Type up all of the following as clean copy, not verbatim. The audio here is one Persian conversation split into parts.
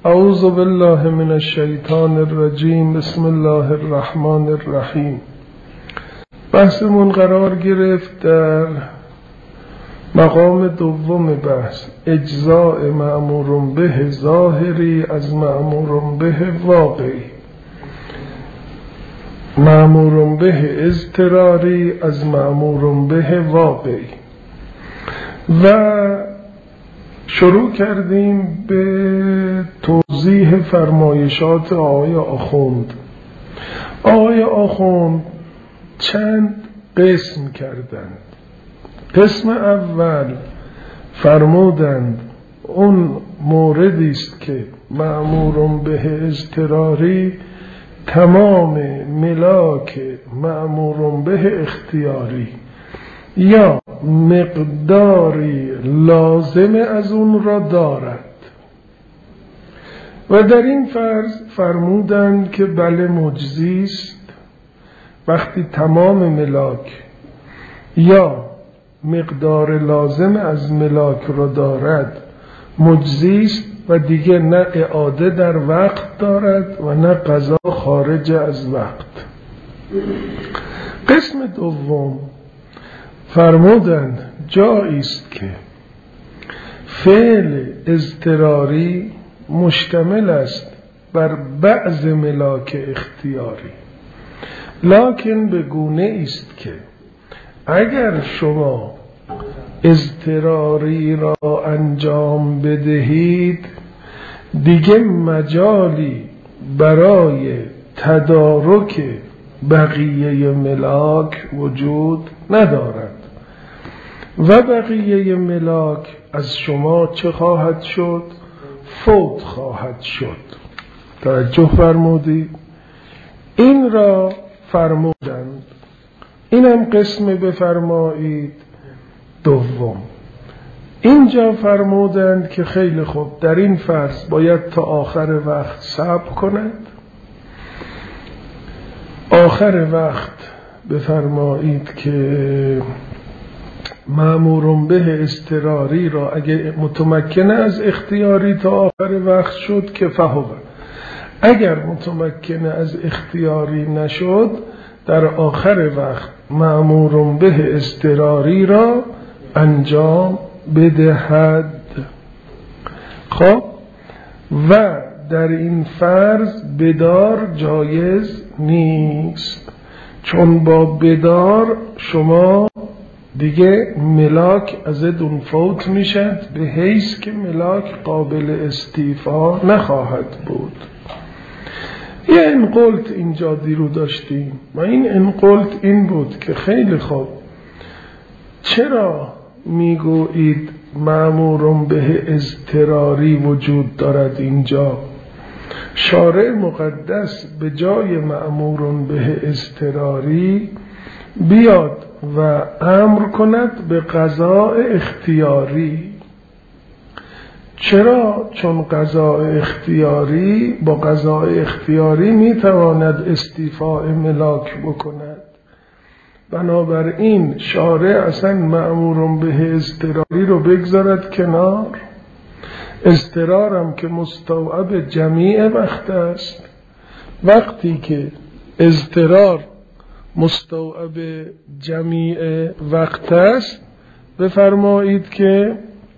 اعوذ بالله من الشیطان الرجیم. بسم الله الرحمن الرحیم. بحثمون قرار گرفت در مقام دوم بحث، اجزاء مأمور به ظاهری از مأمور به واقعی، مأمور به اضطراری از مأمور به واقعی، و شروع کردیم به توضیح فرمایشات آقای آخوند. آقای آخوند چند قسم کردند. قسم اول فرمودند اون موردی است که مأمور به اضطراری تمام ملاک مأمور به اختیاری یا مقداری لازم از اون را دارد، و در این فرض فرمودند که بله مجزی است وقتی تمام ملاک یا مقدار لازم از ملاک را دارد، مجزی است و دیگه نه اعاده در وقت دارد و نه قضا خارج از وقت. قسم دوم فرمودند جایی است که فعل اضطراری مشتمل است بر بعض ملاک اختیاری، لکن به گونه است که اگر شما اضطراری را انجام بدهید دیگه مجالی برای تدارک بقیه ملاک وجود ندارد و بقیه ملاک از شما چه خواهد شد؟ فوت خواهد شد. توجه فرمودید؟ این را فرمودند. اینم قسم بفرمایید دوم. اینجا فرمودند که خیلی خوب، در این فرض باید تا آخر وقت صبر کند. آخر وقت بفرمایید که مأمور به اضطراری را اگر متمکن از اختیاری تا آخر وقت شد که فهو، اگر متمکن از اختیاری نشد در آخر وقت مأمور به اضطراری را انجام بدهد. خب، و در این فرض بدار جایز نیست، چون با بدار شما دیگه ملاک از دون فوت میشد به حیث که ملاک قابل استیفا نخواهد بود. یه انقلت اینجا دیرو داشتیم و این انقلت این بود که خیلی خوب، چرا میگویید مأمور به اضطراری وجود دارد؟ اینجا شارع مقدس به جای مأمور به اضطراری بیاد و امر کند به قضاء اختیاری. چرا؟ چون قضاء اختیاری با قضاء اختیاری میتواند استیفاء ملاک بکند. بنابراین شارع اصلا مأمور به اضطراری رو بگذارد کنار. اضطرارم که مستوعب جمیع وقت است. وقتی که اضطرار مستوعب جمیع وقت است بفرمایید که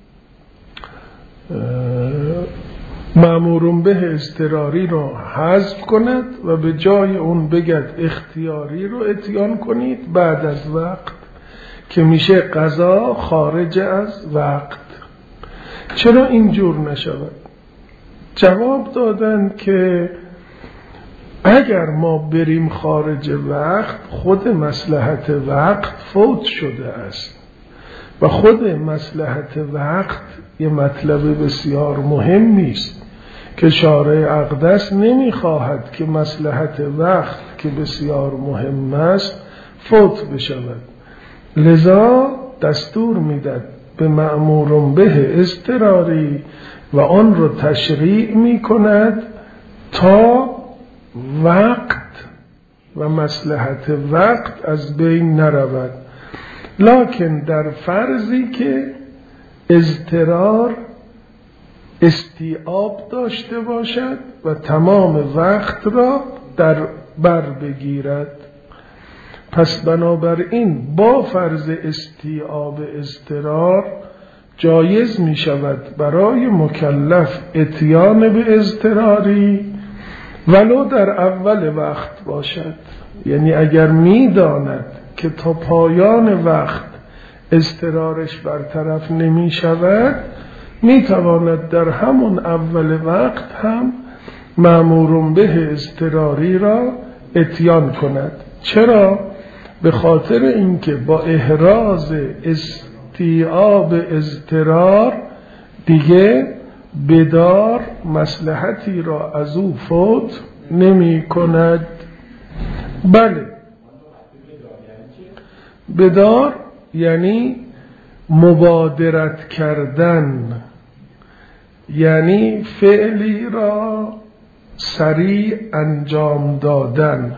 مأمور به اضطراری رو حذف کند و به جای اون بگد اختیاری رو اتیان کنید بعد از وقت که میشه قضا خارج از وقت. چرا اینجور نشود؟ جواب دادند که اگر ما بریم خارج وقت خود مصلحت وقت فوت شده است و خود مصلحت وقت یه مطلب بسیار مهمی است که شارع اقدس نمیخواهد که مصلحت وقت که بسیار مهم است فوت بشود، لذا دستور میداد به مأمور به اضطراری و آن رو تشریع میکند تا وقت و مصلحت وقت از بین نرود. لکن در فرضی که اضطرار استیعاب داشته باشد و تمام وقت را در بر بگیرد. پس بنابراین با فرض استیعاب اضطرار جایز می شود برای مکلف اتیان به اضطراری ولو در اول وقت باشد. یعنی اگر می داند که تا پایان وقت اضطرارش برطرف نمی شود، می تواند در همون اول وقت هم مأمور به اضطراری را اتیان کند. چرا؟ به خاطر اینکه با احراز استیعاب اضطرار دیگه بدار مصلحتی را از او فوت نمی کند. بله، بدار یعنی مبادرت کردن، یعنی فعلی را سریع انجام دادن.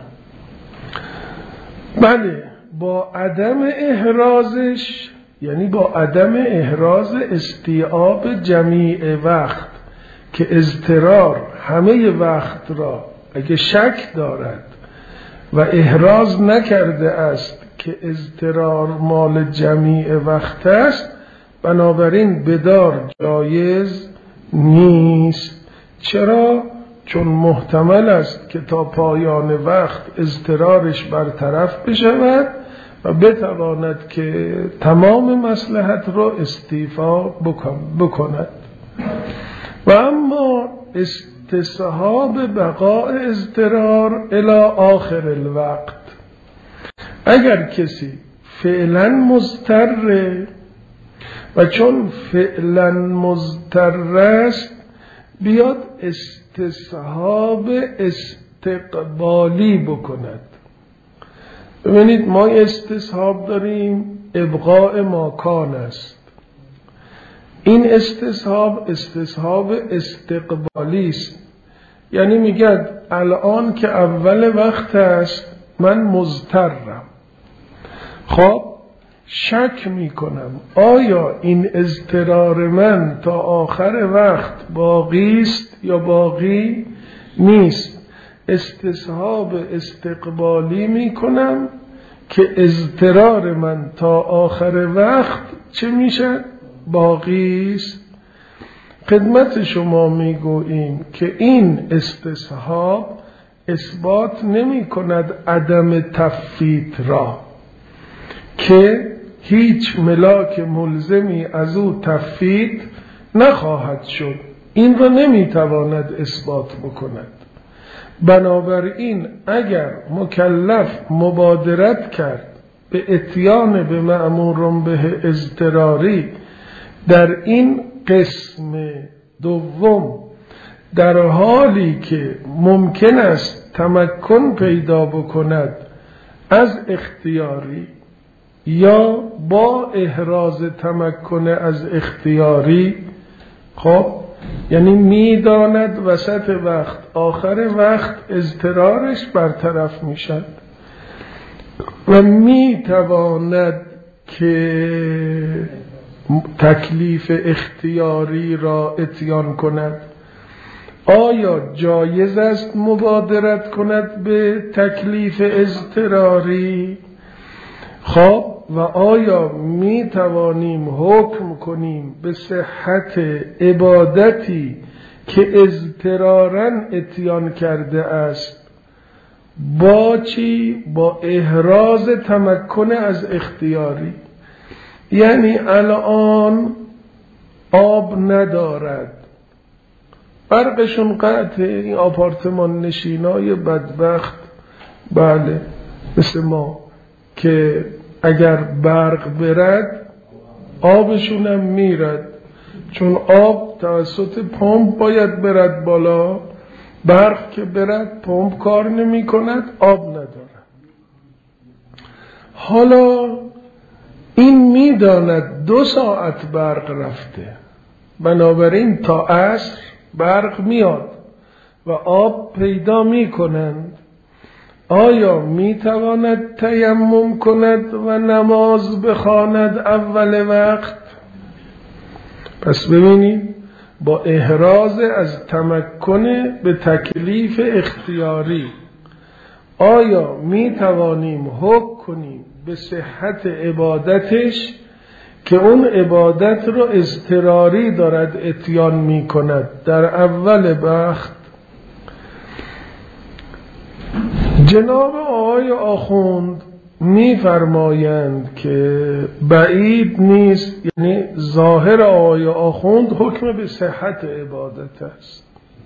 بله، با عدم احرازش، یعنی با عدم احراز استیعاب جمیع وقت که اضطرار همه وقت را اگه شک دارد و احراز نکرده است که اضطرار مال جمیع وقت است، بنابراین بدار جایز نیست. چرا؟ چون محتمل است که تا پایان وقت اضطرارش برطرف بشود و بتواند که تمام مصلحت را استیفا بکند. و اما استصحاب بقاء اضطرار الی آخر الوقت، اگر کسی فعلا مضطر و چون فعلا مضطر است بیاد استصحاب استقبالی بکند. ببینید، ما استصحاب داریم ابقاء ماکان است. این استصحاب استقبالی است، یعنی میگه الان که اول وقت است من مضطرم، خب شک میکنم آیا این اضطرار من تا آخر وقت باقی است یا باقی نیست. استصحاب استقبالی میکنم که اضطرار من تا آخر وقت چه میشه؟ باقی است. خدمت شما میگوییم که این استصحاب اثبات نمی کند عدم تفویت را، که هیچ ملاک ملزمی از او تفویت نخواهد شد، این را نمیتواند اثبات بکند. بنابراین اگر مکلف مبادرت کرد به اتیان به مأمور به اضطراری در این قسم دوم، در حالی که ممکن است تمکن پیدا بکند از اختیاری یا با احراز تمکن از اختیاری، خب یعنی میداند وسط وقت آخر وقت اضطرارش برطرف میشد و میتواند که تکلیف اختیاری را اتیان کند، آیا جایز است مبادرت کند به تکلیف اضطراری؟ خب و آیا می توانیم حکم کنیم به صحت عبادتی که اضطراراً اتیان کرده است با چی؟ با احراز تمکن از اختیاری. یعنی الان آب ندارد، برقشون قطع، این آپارتمان نشینای بدبخت، بله مثل ما که اگر برق برد آبشون هم میرد، چون آب توسط پمپ باید برد بالا، برق که برد پمپ کار نمی کند، آب ندارد. حالا این میداند 2 ساعت برق رفته، بنابراین تا عصر برق میاد و آب پیدا می کنند. آیا میتواند تیمم کند و نماز بخواند اول وقت؟ پس ببینید با احراز از تمکن به تکلیف اختیاری. آیا می توانیم حکم کنیم به صحت عبادتش که اون عبادت رو اضطراری دارد اتیان می کند؟ در اول بخت جناب آقای آخوند می فرمایند که بعید نیست، یعنی ظاهر آقای آخوند حکم به صحت عبادت است.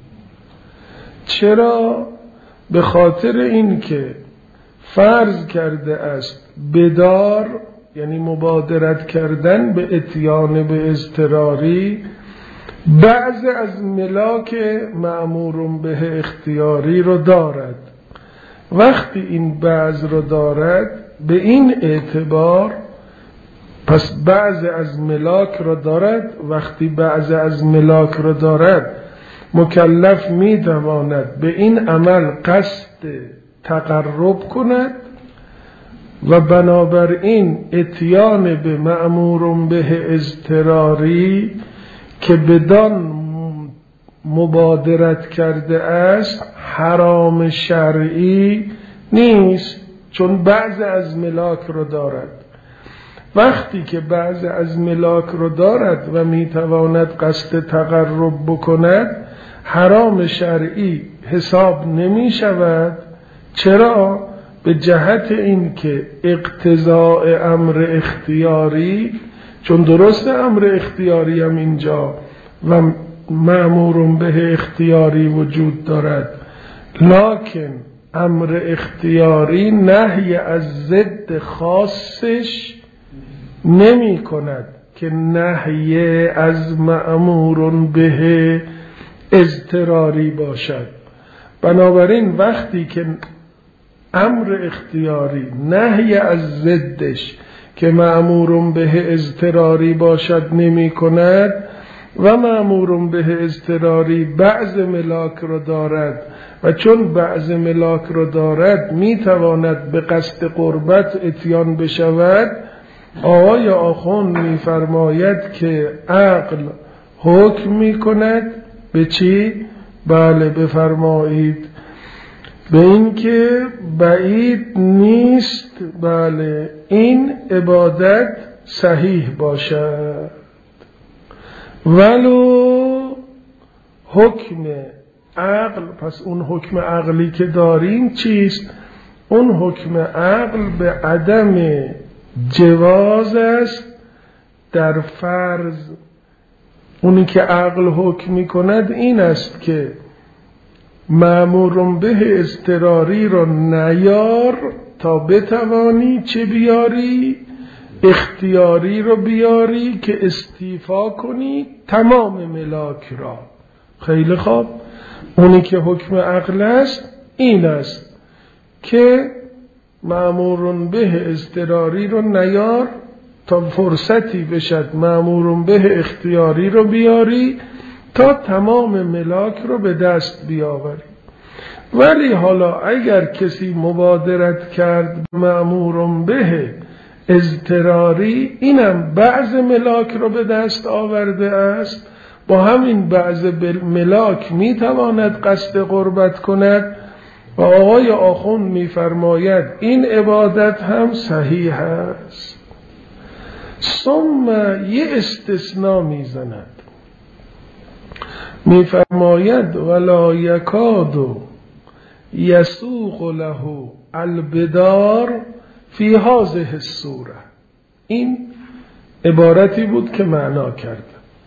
چرا؟ به خاطر این که فرض کرده است بدار، یعنی مبادرت کردن به اتیان به اضطراری، بعض از ملاک مأمور به اختیاری رو دارد. وقتی این بعض رو دارد به این اعتبار پس بعض از ملاک رو دارد. وقتی بعض از ملاک رو دارد مکلف می تواند به این عمل قصد تقرب کند و بنابراین اتیان به مأمور به اضطراری که بدان مبادرت کرده است حرام شرعی نیست، چون بعض از ملاک رو دارد. وقتی که بعض از ملاک رو دارد و میتواند قصد تقرب بکند، حرام شرعی حساب نمی شود. چرا؟ به جهت این که اقتضاء امر اختیاری، چون درست امر اختیاری هم اینجا و مأمور به اختیاری وجود دارد، لکن امر اختیاری نهی از ضد خاصش نمی کند که نهی از مأمور به اضطراری باشد. بنابراین وقتی که امر اختیاری نهی از ضدش که مأمور به اضطراری باشد نمی کند و مأمور به اضطراری بعض ملاک رو دارد و چون بعض ملاک رو دارد می تواند به قصد قربت اتیان بشود، آقای آخوند می فرماید که عقل حکم می کند به چی؟ بله بفرمایید، به این که بعید نیست بله این عبادت صحیح باشد، ولو حکم عقل. پس اون حکم عقلی که داریم چیست؟ اون حکم عقل به عدم جواز است در فرض. اونی که عقل حکم می کند این است که مأمور به اضطراری رو نیار تا بتوانی چه بیاری؟ اختیاری رو بیاری که استیفا کنی تمام ملاک را. خیلی خوب، اونی که حکم عقل است این است که مأمور به اضطراری رو نیار تا فرصتی بشد مأمور به اختیاری رو بیاری تا تمام ملاک رو به دست بیاوری. ولی حالا اگر کسی مبادرت کرد مأمور به اضطراری، اینم بعض ملاک رو به دست آورده است، با همین بعض ملاک میتواند قصد قربت کند و آقای آخوند میفرماید این عبادت هم صحیح است. ثم یه استثناء میزند، میفرماید ولا یکاد یسوق له البدار فی هذه الصوره. این عبارتی بود که معنا کرد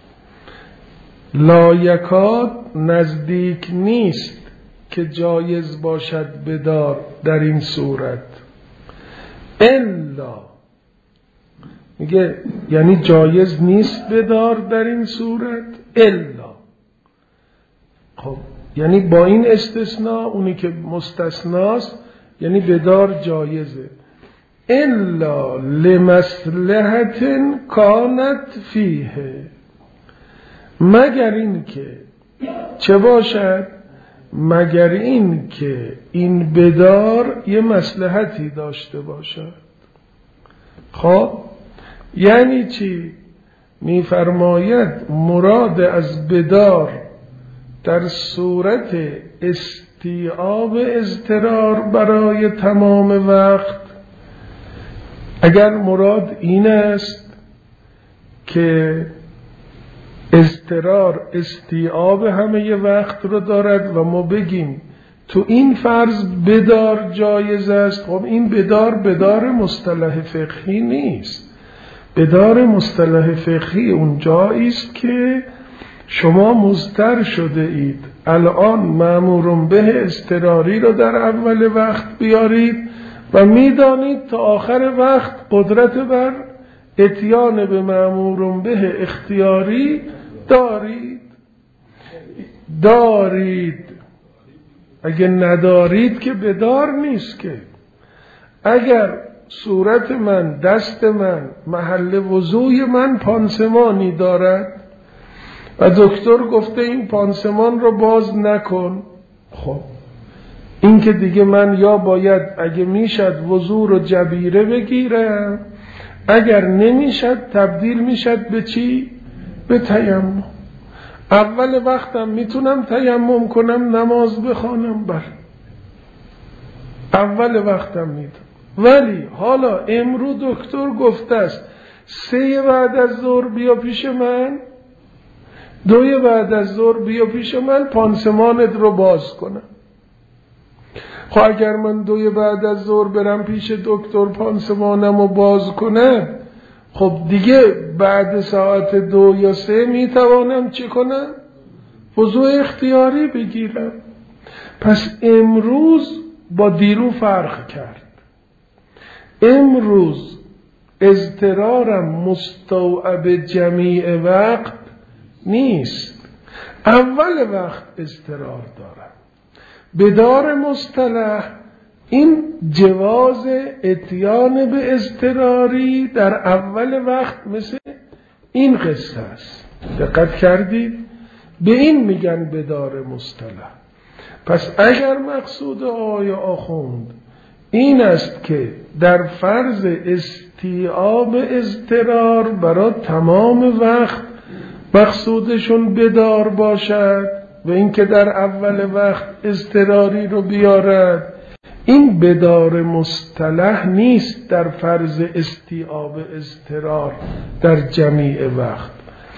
لا یکاد نزدیک نیست که جایز باشد بدار در این صورت، الا میگه یعنی جایز نیست بدار در این صورت الا. خب یعنی با این استثناء، اونی که مستثناست یعنی بدار جایزه، الا لمصلحت کانت فیه، مگر این که چه باشد؟ مگر این که این بدار یه مصلحتی داشته باشد. خب یعنی چی؟ می‌فرماید مراد از بدار در صورت استیعاب اضطرار برای تمام وقت، اگر مراد این است که اضطرار استیعاب همه وقت رو دارد و ما بگیم تو این فرض بدار جایز است، خب این بدار مصطلح فقهی نیست. بدار مصطلح فقهی اون جایی است که شما مضطر شده اید الان مأمور به اضطراری رو در اول وقت بیارید و میدانید تا آخر وقت قدرت بر اتیان به مأمور به اختیاری دارید. اگه ندارید که بدار نیست. که اگر صورت من، دست من، محل وضوی من پانسمانی دارد و دکتر گفته این پانسمان رو باز نکن، خب این که دیگه من یا باید اگه میشد وضو رو جبیره بگیرم، اگر نمیشد تبدیل میشد به چی؟ به تیمم. اول وقتم میتونم تیمم کنم نماز بخوانم، بله اول وقتم میتونم. ولی حالا امرو دکتر گفته است 3 بعد از ظهر بیا پیش من، 2 بعد از ظهر بیا پیش من پانسمانت رو باز کنم. خب اگر من 2 بعد از ظهر برم پیش دکتر پانسمانم رو باز کنم، خب دیگه بعد ساعت 2 یا 3 میتوانم چی کنم؟ وضو اختیاری بگیرم. پس امروز با دیرو فرق کرد. امروز اضطرارم مستوعب جمیع وقت نیست، اول وقت اضطرار دارم. بدار مصطلح این جواز اتیان به اضطراری در اول وقت مثل این قصه است. دقت کردید؟ به این میگن بدار مصطلح. پس اگر مقصود آقای آخوند این است که در فرض استیعاب اضطرار برای تمام وقت مقصودشون بدار باشد و اینکه در اول وقت اضطراری رو بیارد، این بدار مصطلح نیست در فرض استیعاب اضطرار در جمیع وقت.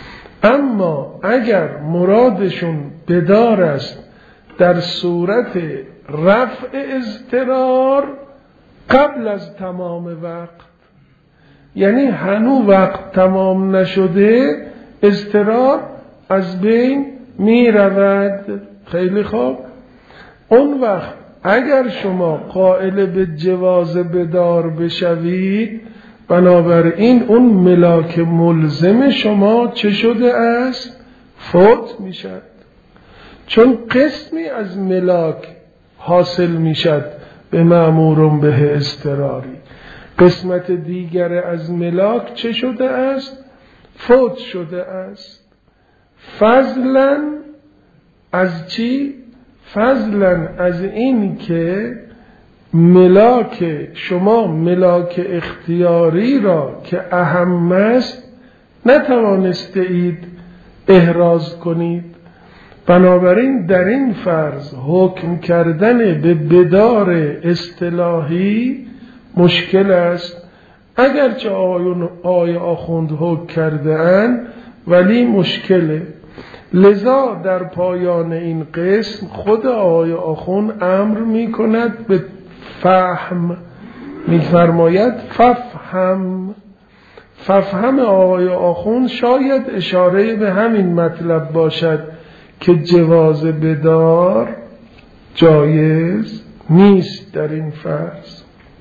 اما اگر مرادشون بدار است در صورت رفع اضطرار قبل از تمام وقت، یعنی هنوز وقت تمام نشده اضطرار از بین می رود، خیلی خوب، اون وقت اگر شما قائل به جواز بدار بشوید، بنابراین اون ملاک ملزم شما چه شده است؟ فوت می شد. چون قسمی از ملاک حاصل می شد به مأمور به اضطراری، قسمت دیگر از ملاک چه شده است؟ فوت شده است. فضلا از چی؟ فضلا از این که ملاک شما، ملاک اختیاری را که اهم است نتوانسته اید احراز کنید. بنابراین در این فرض حکم کردن به بدار اصطلاحی مشکل است. اگرچه آقای آخوند حکم کرده اند ولی مشکله. لذا در پایان این قسم خود آقای آخوند امر می کند به فهم، می فرماید ففهم آقای آخوند شاید اشاره به همین مطلب باشد که جواز بدار جایز نیست در این فرض.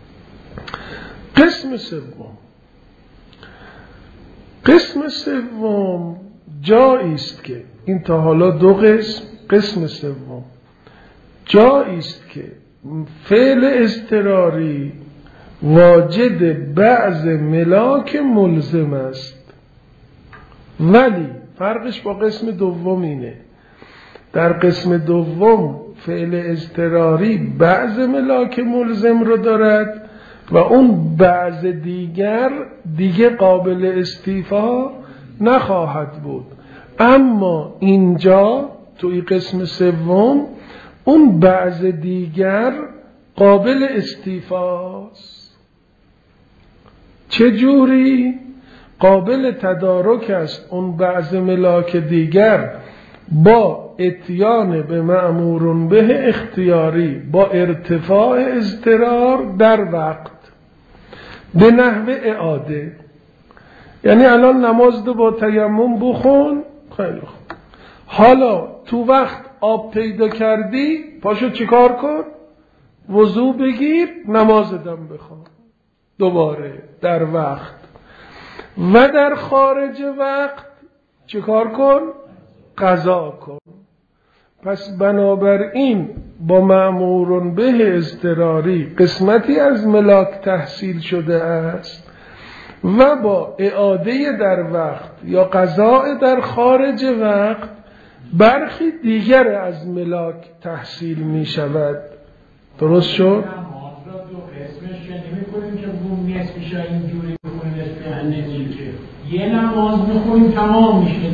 قسم سوم جایی است که این تا حالا 2 قسم سوم جایی است که فعل اضطراری واجد بعض ملاک ملزم است، ولی فرقش با قسم دوم اینه. در قسم دوم فعل اضطراری بعض ملاک ملزم رو دارد و اون بعض دیگه قابل استیفا نخواهد بود. اما اینجا توی قسم سوم اون بعض دیگر قابل استیفاست. چجوری؟ قابل تدارک است اون بعض ملاک دیگر با اتیان به مأمور به اختیاری با ارتفاع اضطرار در وقت به نحو اعاده. یعنی الان نماز دو با تیمم بخون، خیلی خوب، حالا تو وقت آب پیدا کردی پاشو چیکار کن؟ وضو بگیر، نماز دم بخون دوباره در وقت. و در خارج وقت چیکار کن؟ قضا کن. پس بنابراین با مأمور به اضطراری قسمتی از ملاک تحصیل شده است و با اعاده در وقت یا قضاء در خارج وقت برخی دیگر از ملاک تحصیل می شود. درست شد؟ یه نماز میخونیم تمام میشه.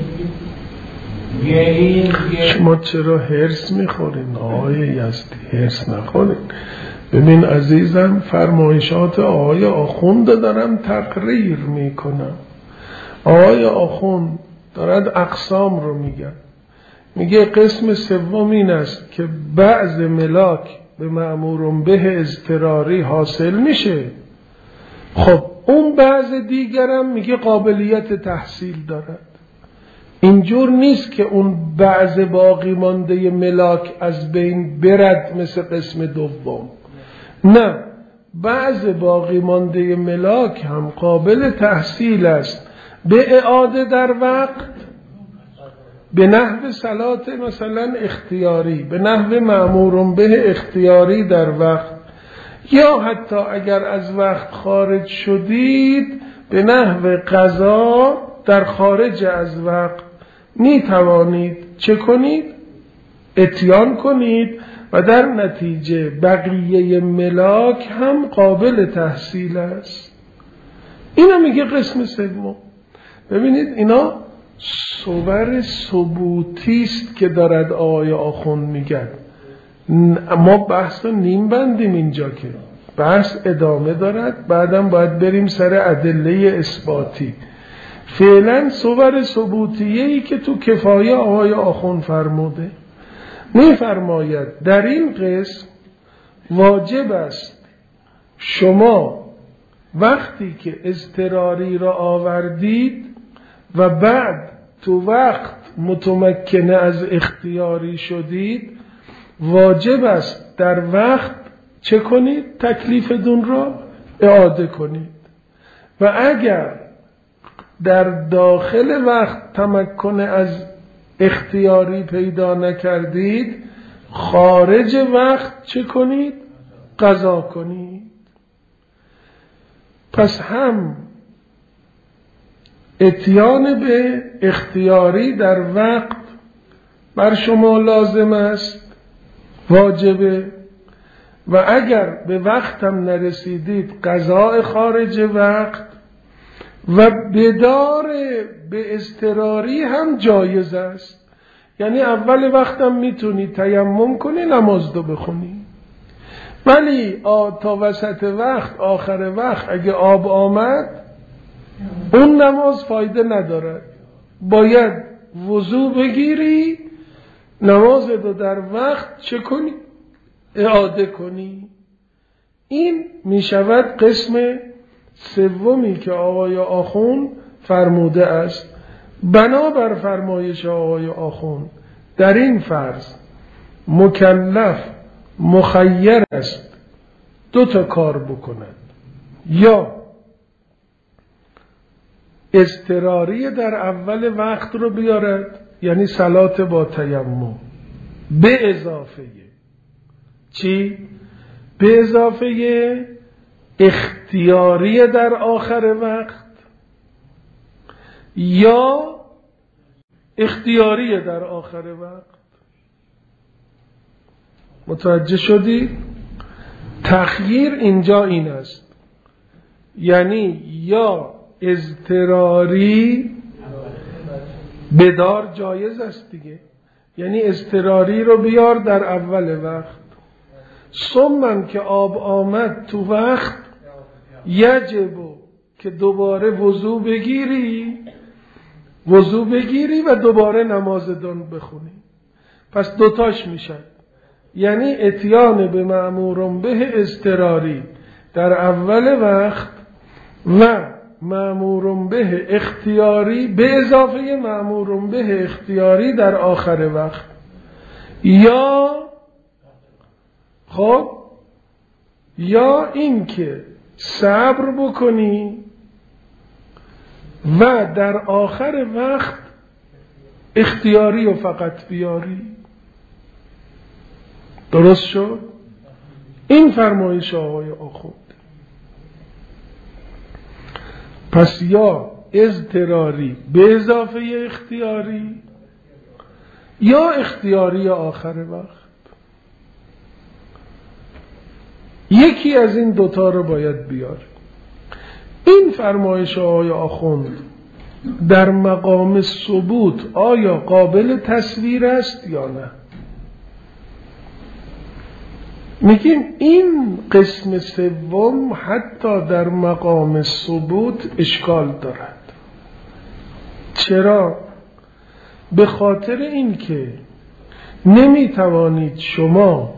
شما چرا هرس میخورین؟ آقای یزدی هرس نخورین. ببین عزیزم، فرمایشات آقای آخوند دارم تقریر میکنم. آقای آخوند دارد اقسام رو میگن. میگه قسم سوم این است که بعض ملاک به مأمور به اضطراری حاصل میشه. خب اون بعض دیگرم میگه قابلیت تحصیل دارد. اینجور نیست که اون بعض باقی مانده ملاک از بین برد مثل قسم دوم. نه، بعض باقی مانده ملاک هم قابل تحصیل است به اعاده در وقت، به نحو صلات مثلا اختیاری، به نحو مأمور به اختیاری در وقت، یا حتی اگر از وقت خارج شدید به نحو قضا در خارج از وقت می توانید چه کنید؟ اتیان کنید و در نتیجه بقیه ملاک هم قابل تحصیل است. اینا میگه قسم سوم. ببینید اینا صور ثبوتی است که دارد آقای آخوند میگن. ما بحث رو نیم بندیم اینجا، که بحث ادامه دارد، بعدم باید بریم سر ادله اثباتی. فعلا صور ثبوتیه‌ای که تو کفایه آقای آخوند فرموده، می‌فرماید در این قسم واجب است شما وقتی که اضطراری را آوردید و بعد تو وقت متمکنه از اختیاری شدید، واجب است در وقت چه کنید؟ تکلیفتون را اعاده کنید. و اگر در داخل وقت تمکن از اختیاری پیدا نکردید، خارج وقت چه کنید؟ قضا کنید. پس هم اتیان به اختیاری در وقت بر شما لازم است، واجبه، و اگر به وقت هم نرسیدید قضاء خارج وقت، و بدار به اضطراری هم جایز است. یعنی اول وقت هم میتونی تیمم کنی نماز دو بخونی، ولی تا وسط وقت آخر وقت اگه آب آمد اون نماز فایده ندارد، باید وضو بگیری، نماز دو در وقت چه کنی؟ اعاده کنی. این میشود قسم سومی که آقای آخوند فرموده است. بنابر فرمایش آقای آخوند در این فرض مکلف مخیر است دو تا کار بکند: یا اضطراری در اول وقت رو بیارد، یعنی صلات با تیمم، به اضافه چی؟ به اضافه اختیاری در آخر وقت، یا اختیاری در آخر وقت. متوجه شدید؟ تخییر اینجا این است، یعنی یا اضطراری بدار جایز است دیگه، یعنی اضطراری رو بیار در اول وقت. ثم که آب آمد تو وقت، یجب که دوباره وضو بگیری و دوباره نماز دون بخونی. پس دوتاش میشن، یعنی اتیان به مأمور به اضطراری در اول وقت و مأمور به اختیاری به اضافه مأمور به اختیاری در آخر وقت. یا این که صبر بکنی و در آخر وقت اختیاری و فقط بیاری. درست شد؟ این فرمایش آقای آخوند. پس یا اضطراری به اضافه اختیاری یا اختیاری آخر وقت. یکی از این دوتا رو باید بیاری. این فرمایش آقای آخوند در مقام ثبوت آیا قابل تصویر است یا نه؟ میگیم این قسم سوم حتی در مقام ثبوت اشکال دارد. چرا؟ به خاطر اینکه نمیتوانید شما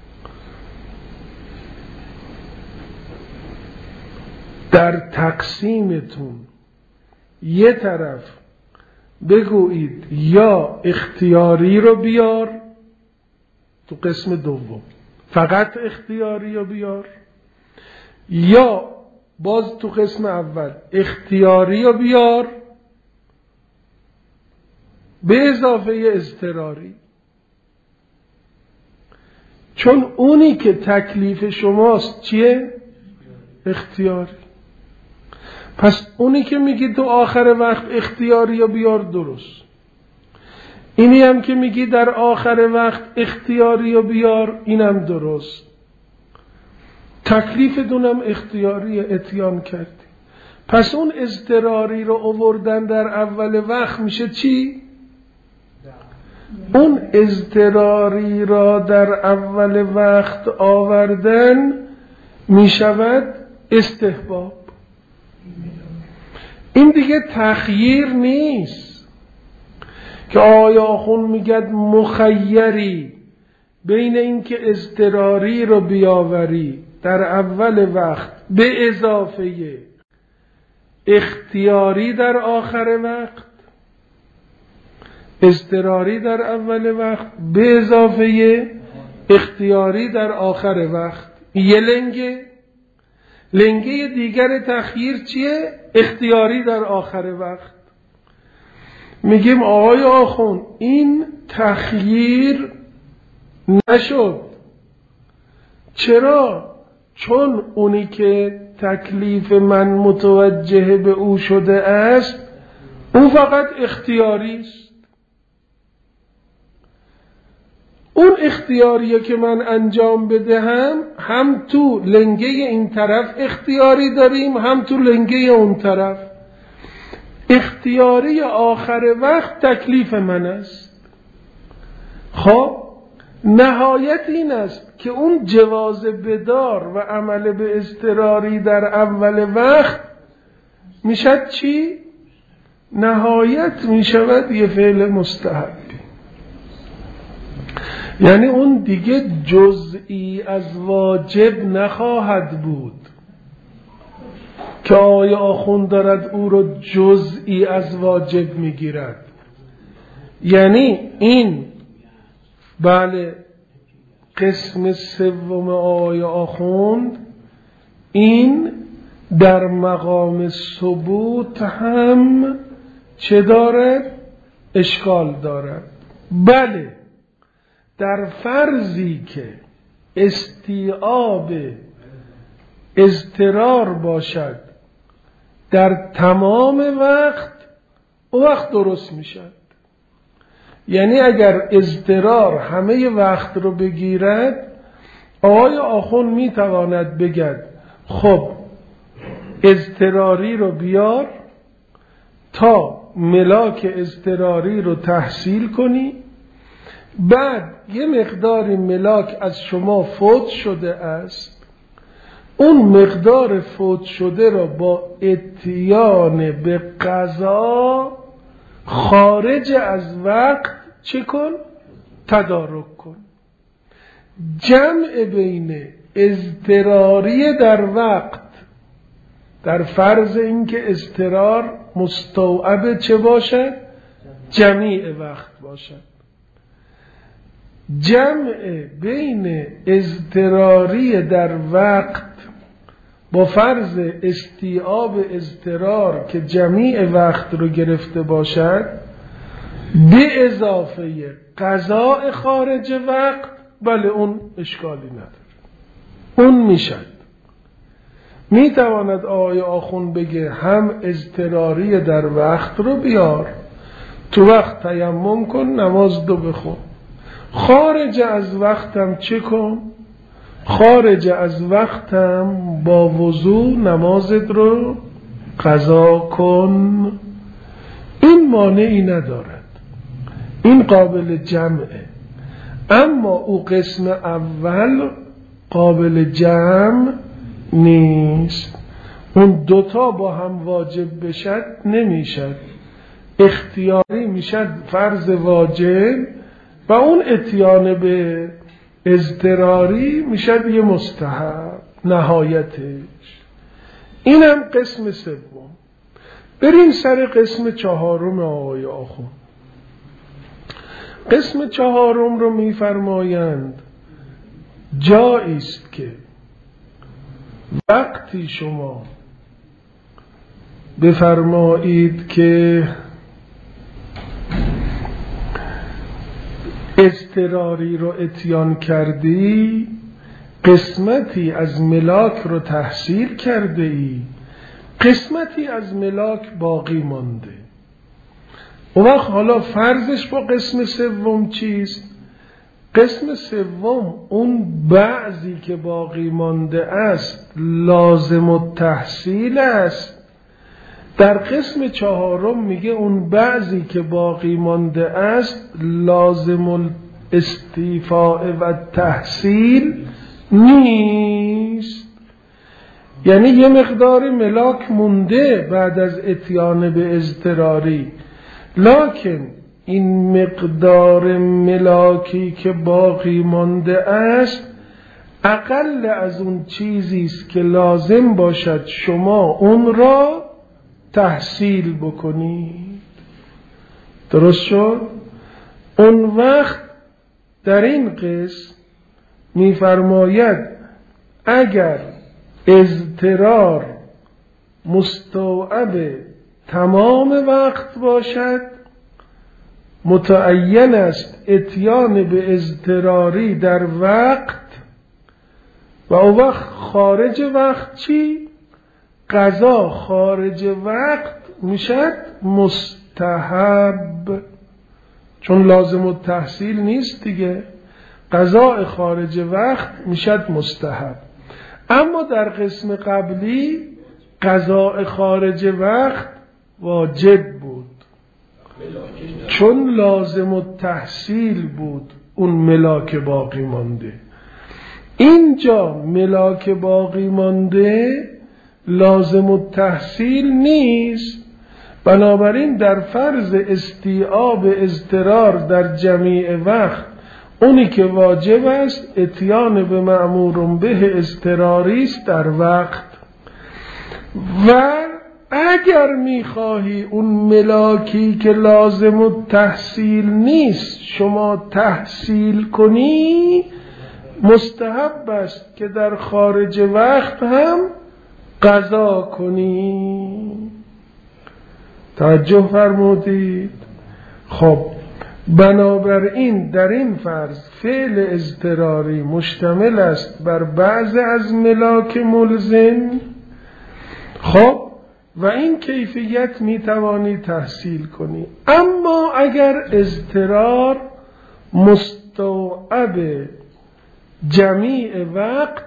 در تقسیمتون یه طرف بگویید یا اختیاری رو بیار تو قسم دوم، فقط اختیاری رو بیار، یا باز تو قسم اول اختیاری رو بیار به اضافه اضطراری. چون اونی که تکلیف شماست چیه؟ اختیاری. پس اونی که میگی تو آخر وقت اختیاری رو بیار درست، اینی هم که میگی در آخر وقت اختیاری رو بیار اینم درست. تکلیف دونم اختیاری اتیان کردی. پس اون اضطراری رو آوردن در اول وقت میشه چی؟ اون اضطراری را در اول وقت آوردن میشود استحباب. این دیگه تخییر نیست که آیا آخون میگد مخیری بین این که اضطراری رو بیاوری در اول وقت به اضافه اختیاری در آخر وقت، اضطراری در اول وقت به اضافه اختیاری در آخر وقت. یه لنگه دیگر تخییر چیه؟ اختیاری در آخر وقت. میگیم آقای آخون این تخییر نشد. چرا؟ چون اونی که تکلیف من متوجه به او شده است او فقط اختیاری است. اون اختیاریه که من انجام بدهم هم تو لنگه این طرف اختیاری داریم هم تو لنگه اون طرف. اختیاری آخر وقت تکلیف من است. خب نهایت این است که اون جواز بدار و عمل به اضطراری در اول وقت میشد چی؟ نهایت میشود یه فعل مستحبی. یعنی اون دیگه جزئی از واجب نخواهد بود که آیا آخوند دارد او رو جزئی از واجب میگیرد. یعنی این بله قسم سوم آیا آخوند این در مقام ثبوت هم چه دارد؟ اشکال دارد. بله در فرضی که استیعاب اضطرار باشد در تمام وقت، او وقت درست میشد. یعنی اگر اضطرار همه وقت رو بگیرد آقای آخون میتواند بگد خب اضطراری رو بیار تا ملاک اضطراری رو تحصیل کنی، بعد یه مقدار ملاک از شما فوت شده است، اون مقدار فوت شده را با اتیان به قضا خارج از وقت چه کن؟ تدارک کن. جمع بین اضطراری در وقت، در فرض اینکه اضطرار مستوعب چه باشد؟ جمیع وقت باشد. جمع بین اضطراری در وقت با فرض استیعاب اضطرار که جمیع وقت رو گرفته باشد، به اضافه قضاء خارج وقت، بله اون اشکالی نداره، اون میشد. میتواند آقای آخوند بگه هم اضطراری در وقت رو بیار، تو وقت تیمم کن، نماز دو بخون، خارج از وقتم چه کن؟ خارج از وقتم با وضو نمازت رو قضا کن. این مانعی ندارد، این قابل جمعه. اما او قسم اول قابل جمع نیست، اون دوتا با هم واجب بشد نمیشد، اختیاری میشد فرض واجب و اون اتیان به اضطراری میشد یه مستحب نهایتش. اینم قسم سوم. بریم سر قسم چهارم آقای آخوند. قسم چهارم رو میفرمایند جایی است که وقتی شما بفرمایید که اضطراری رو اتیان کردی، قسمتی از ملاک رو تحصیل کرده ای، قسمتی از ملاک باقی مانده. اون وقت حالا فرضش با قسم سوم چیست؟ قسم سوم اون بعضی که باقی مانده است لازم التحصیل است. در قسم چهارم میگه اون بعضی که باقی مانده است لازم الاستیفاء و تحصیل نیست. یعنی یه مقدار ملاک مونده بعد از اتیان به اضطراری، لکن این مقدار ملاکی که باقی مانده است اقل از اون چیزی است که لازم باشد شما اون را تحصیل بکنید. درست شد؟ اون وقت در این قسم می‌فرماید اگر اضطرار مستوعب تمام وقت باشد، متعین است اتیان به اضطراری در وقت، و اون وقت خارج وقت چی؟ قضا خارج وقت میشد مستحب، چون لازم التحصیل نیست دیگه. قضا خارج وقت میشد مستحب. اما در قسم قبلی قضا خارج وقت واجب بود، چون لازم التحصیل بود اون ملاک باقی مانده. اینجا ملاک باقی مانده لازم التحصیل نیست، بنابراین در فرض استیعاب اضطرار در جمیع وقت اونی که واجب است اتیان به مأمور به اضطراری است در وقت. و اگر میخواهی اون ملاکی که لازم التحصیل نیست شما تحصیل کنی، مستحب است که در خارج وقت هم قضا کنی. توجه فرمودید؟ خب بنابراین در این فرض فعل اضطراری مشتمل است بر بعض از ملاک ملزم. خب و این کیفیت میتوانی تحصیل کنی. اما اگر اضطرار مستوعب جمیع وقت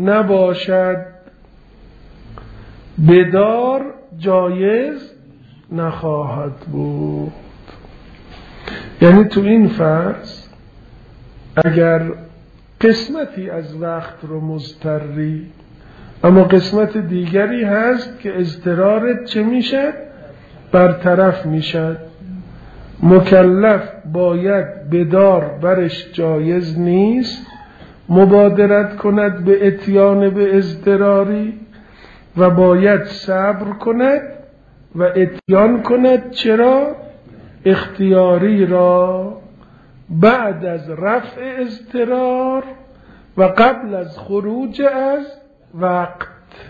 نباشد، بدار جایز نخواهد بود. یعنی تو این فرض اگر قسمتی از وقت رو مضطری، اما قسمت دیگری هست که اضطرارت چه میشه؟ برطرف میشه. مکلف باید بدار برش جایز نیست مبادرت کند به اتیان به اضطراری و باید صبر کند و اتیان کند چرا؟ اختیاری را بعد از رفع اضطرار و قبل از خروج از وقت.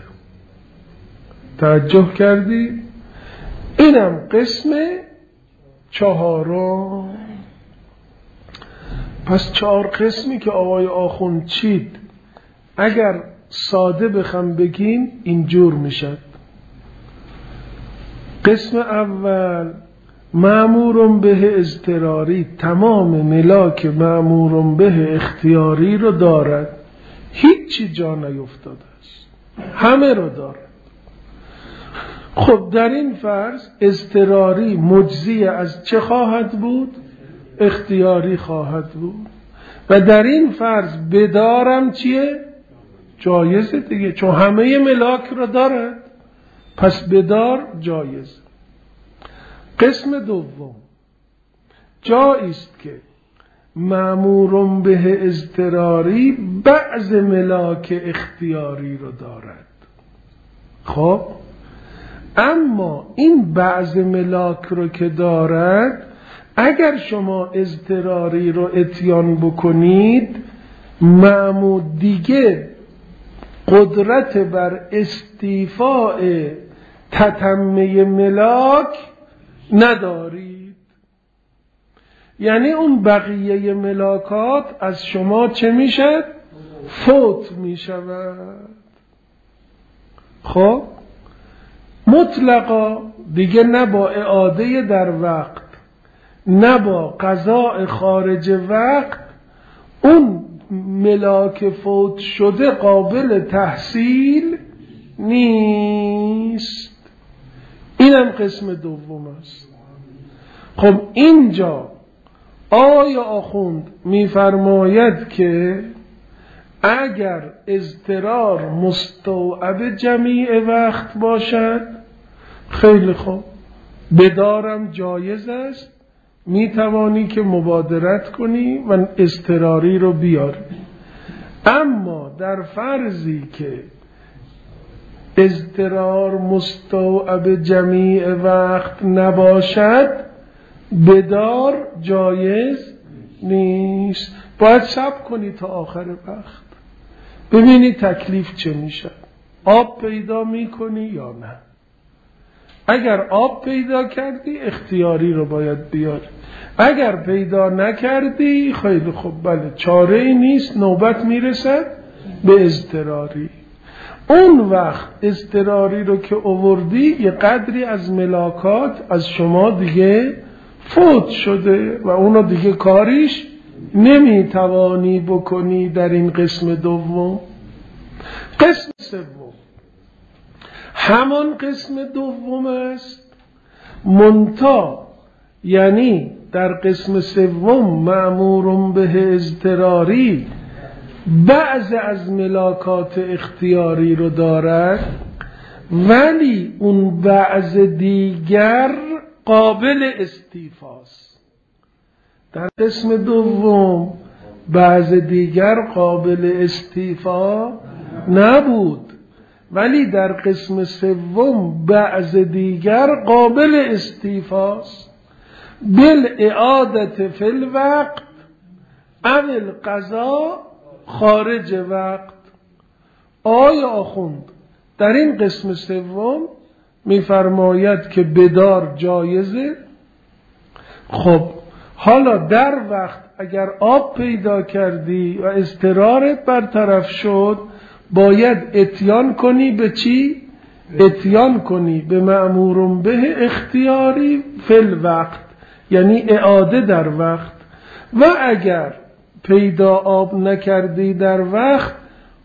توجه کردی؟ اینم قسم چهارم. پس 4 قسمی که آقای آخوند چید اگر ساده بخوام بگیم اینجور میشد. قسم اول مأمور به اضطراری تمام ملاک مأمور به اختیاری رو دارد، هیچی جا نیفتاده است، همه رو دارد. خب در این فرض اضطراری مجزی از چه خواهد بود؟ اختیاری خواهد بود. و در این فرض بدارم چیه؟ جایزه دیگه، چون همه ملاک رو دارد، پس بدار جایز. قسم دوم جاییست که مأمور به اضطراری بعض ملاک اختیاری رو دارد. خب اما این بعض ملاک رو که دارد، اگر شما اضطراری رو اتیان بکنید، مأمور دیگه قدرت بر استیفاء تتمه ملاک ندارید. یعنی اون بقیه ملاکات از شما چه میشد؟ فوت میشود. خب مطلقا دیگه نه با اعاده در وقت نه با قضاء خارج وقت اون ملاک فوت شده قابل تحصیل نیست. اینم قسم دوم است. خب اینجا آیا آخوند میفرماید که اگر اضطرار مستوعب جمیع وقت باشد، خیلی خوب، بدارم جایز است، میتوانی که مبادرت کنی و اضطراری رو بیاری. اما در فرضی که اضطرار مستوعب جمیع وقت نباشد، بدار جایز نیست. باید صبر کنی تا آخر وقت ببینی تکلیف چه میشه، آب پیدا میکنی یا نه. اگر آب پیدا کردی اختیاری رو باید بیاری، اگر پیدا نکردی خیلی خوب، بله چاره ای نیست، نوبت میرسد به اضطراری. اون وقت اضطراری رو که آوردی یه قدری از ملاکات از شما دیگه فوت شده و اونو دیگه کاریش نمیتوانی بکنی. در این قسم دوم. قسم سوم همان قسم دوم است، منتا یعنی در قسم سوم مأمور به اضطراری بعض از ملاکات اختیاری رو دارد، ولی اون بعض دیگر قابل استیفاست. در قسم دوم بعض دیگر قابل استیفا نبود، ولی در قسم سوم بعض دیگر قابل استیفاست. بالاعادت فی الوقت او القضا خارج وقت. آیا آخوند در این قسم سوم میفرماید که بدار جایزه؟ خب حالا در وقت اگر آب پیدا کردی و اضطرارت برطرف شد، باید اتیان کنی به چی؟ اتیان کنی به مأمور به اختیاری فی الوقت، یعنی اعاده در وقت. و اگر پیدا آب نکردی در وقت،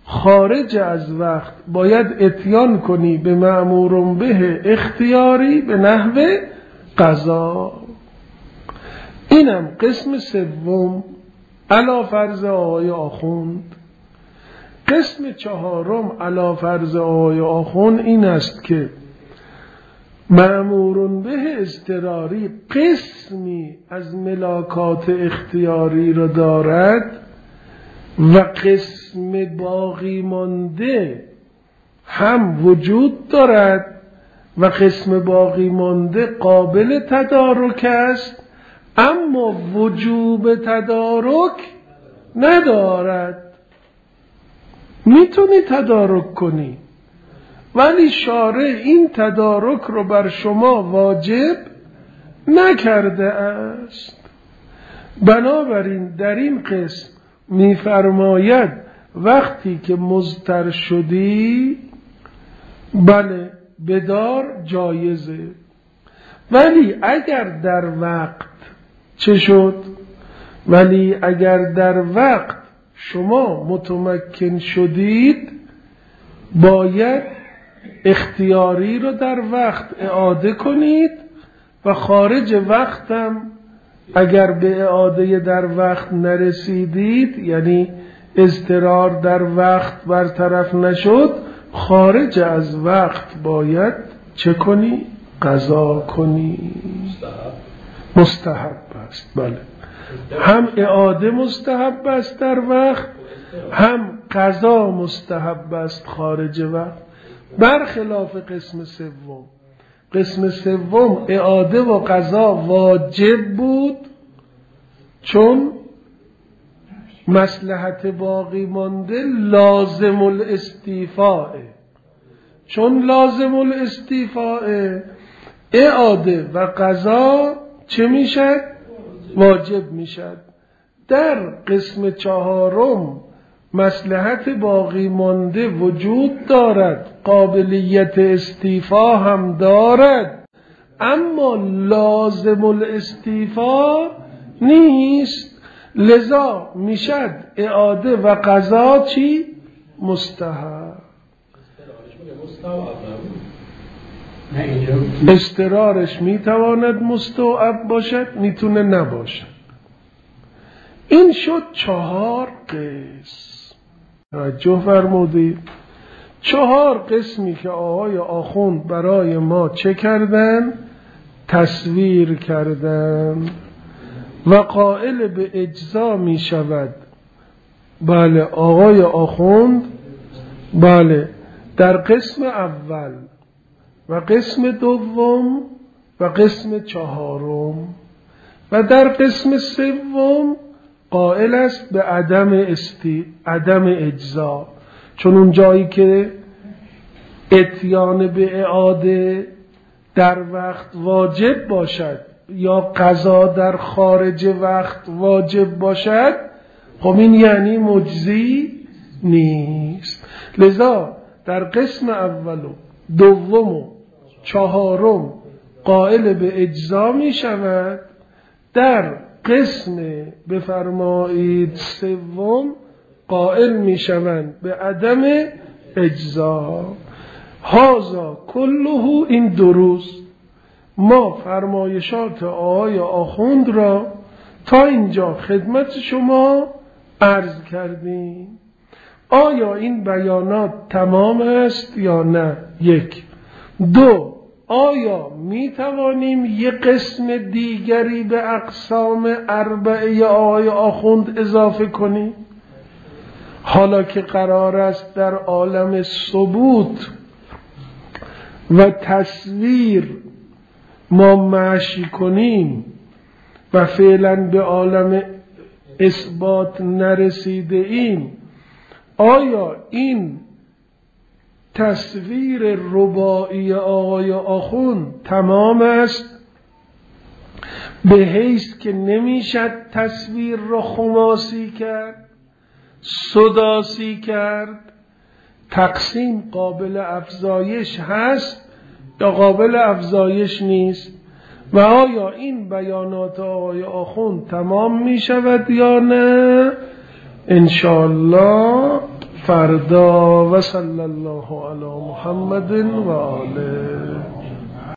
خارج از وقت باید اتیان کنی به مأمور به اختیاری به نحو قضا. اینم قسم سوم علی فرض آقای آخوند. قسم چهارم علی فرض آقای آخوند این است که مأمور به اضطراری قسمی از ملاکات اختیاری را دارد و قسم باقی مانده هم وجود دارد و قسم باقی مانده قابل تدارک است اما وجوب تدارک ندارد. میتونی تدارک کنی ولی شارع این تدارک رو بر شما واجب نکرده است. بنابراین در این قسم میفرماید وقتی که مضطر شدی بله بدار جایزه، ولی اگر در وقت چه شد؟ ولی اگر در وقت شما متمکن شدید باید اختیاری رو در وقت اعاده کنید و خارج وقتم اگر به اعاده در وقت نرسیدید یعنی اضطرار در وقت برطرف نشد خارج از وقت باید چه کنی؟ قضا کنی. مستحب است. بله هم اعاده مستحب است در وقت هم قضا مستحب است خارج وقت، برخلاف قسم سوم. قسم سوم اعاده و قضا واجب بود چون مصلحت باقی مانده لازم الاستیفاء، چون لازم الاستیفاء اعاده و قضا چه میشد؟ واجب میشد. در قسم چهارم مصلحت باقی مانده وجود دارد، قابلیت استیفا هم دارد اما لازم الاستیفا نیست، لذا میشد اعاده و قضا چی؟ مستحب. استقرارش میتواند مستوعب باشد میتونه نباشد. این شد 4 قسم. توجه فرمودید 4 قسمی که آقای آخوند برای ما چه کردن؟ تصویر کردن و قائل به اجزا می شود. بله آقای آخوند بله در قسم اول و قسم دوم و قسم چهارم و در قسم سوم قائل است به عدم اجزا، چون اون جایی که اتیان به اعاده در وقت واجب باشد یا قضا در خارج وقت واجب باشد خب این یعنی مجزی نیست. لذا در قسم اول و دوم و چهارم قائل به اجزا می شود، در قسم بفرمایید سوم قائل می شوند به عدم اجزا. هذا کله این دروز ما فرمایشات آقای آخوند را تا اینجا خدمت شما عرض کردیم. آیا این بیانات تمام است یا نه؟ 1. 2. آیا می توانیم یک قسم دیگری به اقسام 4 آقای آخوند اضافه کنیم؟ حالا که قرار است در عالم ثبوت و تصویر ما مشی کنیم و فعلا به عالم اثبات نرسیده ایم، آیا این تصویر رباعی آقای آخوند تمام است به حیث که نمیشد تصویر را خماسی کرد، سداسی کرد؟ تقسیم قابل افزایش هست یا قابل افزایش نیست؟ و آیا این بیانات آقای آخوند تمام می شود یا نه؟ انشاءالله فردا و صلی الله علی محمد و آله.